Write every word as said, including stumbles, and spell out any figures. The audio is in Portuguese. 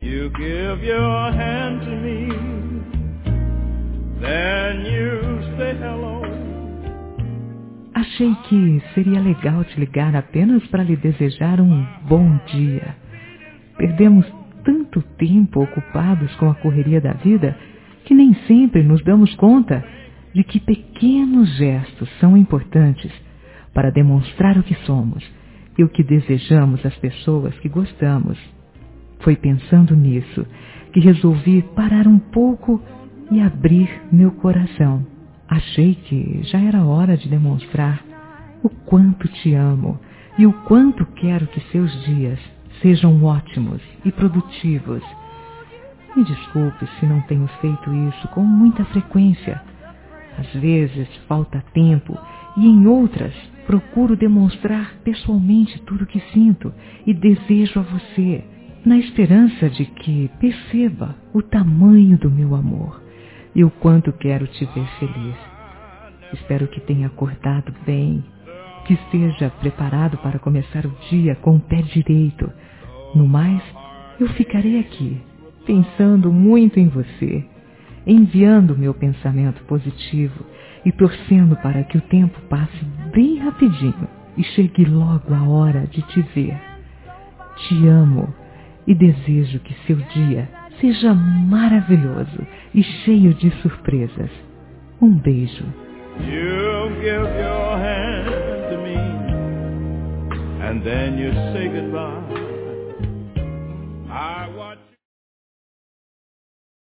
You give your hand to me, then you say hello. Achei que seria legal te ligar apenas para lhe desejar um bom dia. Perdemos tanto tempo ocupados com a correria da vida que nem sempre nos damos conta de que pequenos gestos são importantes para demonstrar o que somos e o que desejamos às pessoas que gostamos. Foi pensando nisso que resolvi parar um pouco e abrir meu coração. Achei que já era hora de demonstrar o quanto te amo e o quanto quero que seus dias sejam ótimos e produtivos. Me desculpe se não tenho feito isso com muita frequência. Às vezes falta tempo e em outras procuro demonstrar pessoalmente tudo o que sinto e desejo a você, na esperança de que perceba o tamanho do meu amor e o quanto quero te ver feliz. Espero que tenha acordado bem, que esteja preparado para começar o dia com o pé direito. No mais, eu ficarei aqui, pensando muito em você, enviando meu pensamento positivo e torcendo para que o tempo passe bem rapidinho e chegue logo a hora de te ver. Te amo e desejo que seu dia seja maravilhoso e cheio de surpresas. Um beijo. You give your hand to me, and then you say goodbye.